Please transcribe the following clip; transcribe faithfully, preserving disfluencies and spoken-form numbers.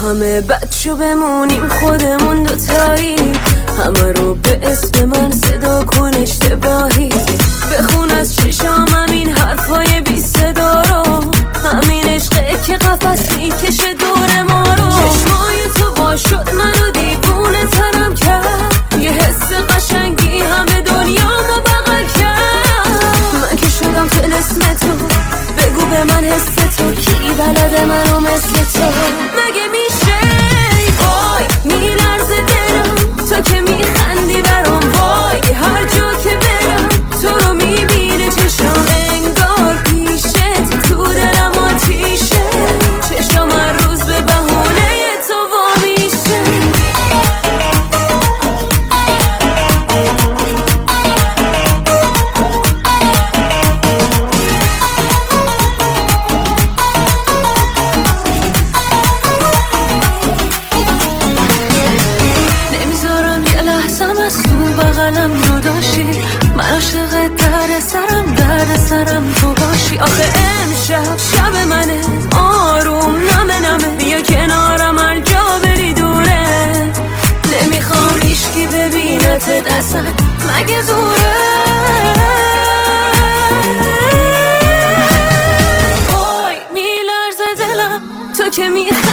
همه بچه بمونیم خودمون دوتایی، همه رو به اسم من صدا کن اشتباهی، بخون از چشامم این حرفای بی صدا رو، همین عشقه که قفس میکشه دور ما رو. چشمای تو با شد منو دیوونه ترم کرد، یه حس قشنگی همه دنیامو بغل کرد. من که شدم طلسم تو، بگو به من حس تو، کی بلده منو مثل تو؟ مگه میشه؟ وای میلرزه دلم تو که میخندی برام، وای هر جا که برم تو رو میبینه چشم، انگار پیشت تو دلم آتیشه، چشم هر روز به بهونه تو وا میشه. بغلم جداشی، من عاشق درد سرم، درد سرم تو باشی. آخه امشب شب منه، آروم نمه نمه، بیا کنارم هر جا بری دوره، نمیخوام هیچکی ببینت اصلا، مگه زوره؟ وای میلرزه دلم تو که میخوام